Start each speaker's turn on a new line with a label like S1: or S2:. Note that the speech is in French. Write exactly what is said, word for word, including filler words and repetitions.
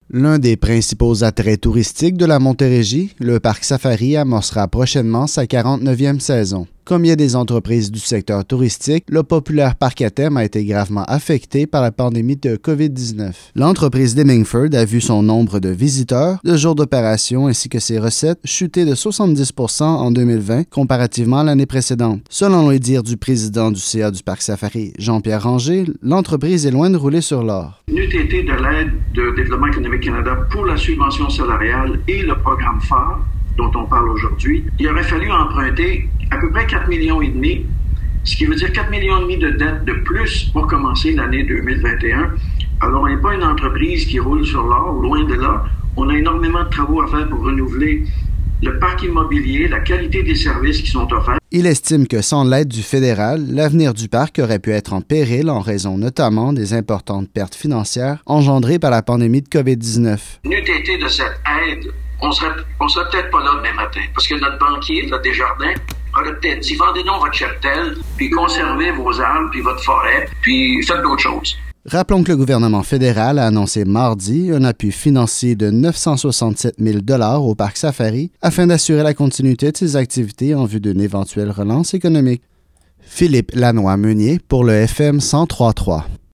S1: L'un des principaux attraits touristiques de la Montérégie, le parc Safari amorcera prochainement sa quarante-neuvième saison. Comme il y a des entreprises du secteur touristique, le populaire parc à thème a été gravement affecté par la pandémie de covid dix-neuf. L'entreprise d'Hemingford a vu son nombre de visiteurs, de jours d'opération ainsi que ses recettes chuter de soixante-dix pour cent en deux mille vingt comparativement à l'année précédente. Selon les dires du président du C A du parc Safari, Jean-Pierre Ranger, l'entreprise est loin de rouler sur l'or.
S2: N'eût été de l'aide de Développement économique Canada pour la subvention salariale et le programme phare dont on parle aujourd'hui, il aurait fallu emprunter à peu près quatre virgule cinq millions, ce qui veut dire quatre virgule cinq millions de dettes de plus pour commencer l'année deux mille vingt et un. Alors, on n'est pas une entreprise qui roule sur l'or, loin de là. On a énormément de travaux à faire pour renouveler le parc immobilier, la qualité des services qui sont offerts.
S1: Il estime que sans l'aide du fédéral, l'avenir du parc aurait pu être en péril en raison notamment des importantes pertes financières engendrées par la pandémie de covid dix-neuf.
S2: N'eût été de cette aide, on serait, on serait peut-être pas là demain matin. Parce que notre banquier, là, Desjardins, aurait peut-être dit, vendez donc votre cheptel, puis conservez vos arbres, puis votre forêt, puis faites d'autres choses.
S1: Rappelons que le gouvernement fédéral a annoncé mardi un appui financier de neuf cent soixante-sept mille dollars au parc Safari afin d'assurer la continuité de ses activités en vue d'une éventuelle relance économique. Philippe Lanois-Meunier pour le F M cent trois virgule trois.